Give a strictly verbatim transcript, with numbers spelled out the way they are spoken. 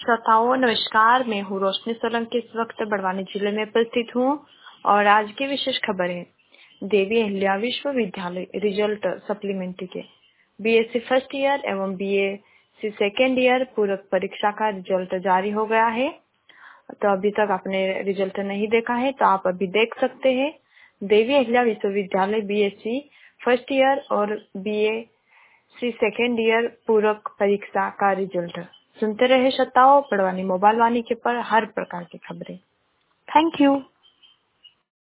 श्रोताओं नमस्कार, मैं हूँ रोशनी सोलंकी। इस वक्त बड़वानी जिले में उपस्थित हूँ और आज की विशेष खबरें। देवी अहिल्या विश्वविद्यालय रिजल्ट सप्लीमेंट्री के बीएससी फर्स्ट ईयर एवं बीएससी सेकेंड ईयर पूरक परीक्षा का रिजल्ट जारी हो गया है। तो अभी तक आपने रिजल्ट नहीं देखा है तो आप अभी देख सकते हैं। Devi Ahilya Vishwavidyalaya BSc first year और बीएससी सेकेंड ईयर पूरक परीक्षा का रिजल्ट। सुनते रहे श्रोताओं बड़वानी मोबाइल वाणी के पर हर प्रकार की खबरें। Thank you.